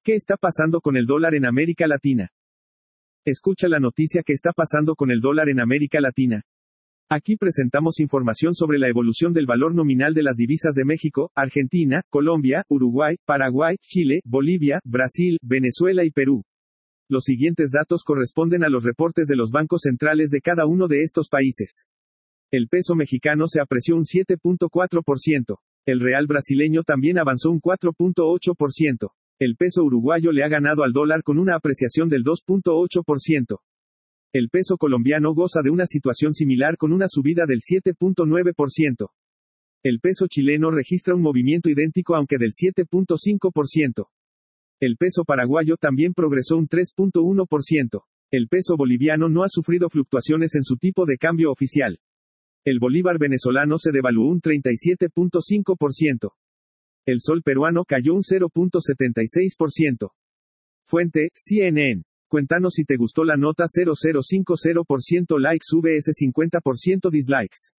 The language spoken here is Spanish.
¿Qué está pasando con el dólar en América Latina? Escucha la noticia que está pasando con el dólar en América Latina. Aquí presentamos información sobre la evolución del valor nominal de las divisas de México, Argentina, Colombia, Uruguay, Paraguay, Chile, Bolivia, Brasil, Venezuela y Perú. Los siguientes datos corresponden a los reportes de los bancos centrales de cada uno de estos países. El peso mexicano se apreció un 7.4%. El real brasileño también avanzó un 4.8%. El peso uruguayo le ha ganado al dólar con una apreciación del 2.8%. El peso colombiano goza de una situación similar con una subida del 7.9%. El peso chileno registra un movimiento idéntico aunque del 7.5%. El peso paraguayo también progresó un 3.1%. El peso boliviano no ha sufrido fluctuaciones en su tipo de cambio oficial. El bolívar venezolano se devaluó un 37.5%. El sol peruano cayó un 0.76%. Fuente, CNN. Cuéntanos si te gustó la nota. 0050% likes vs 50% dislikes.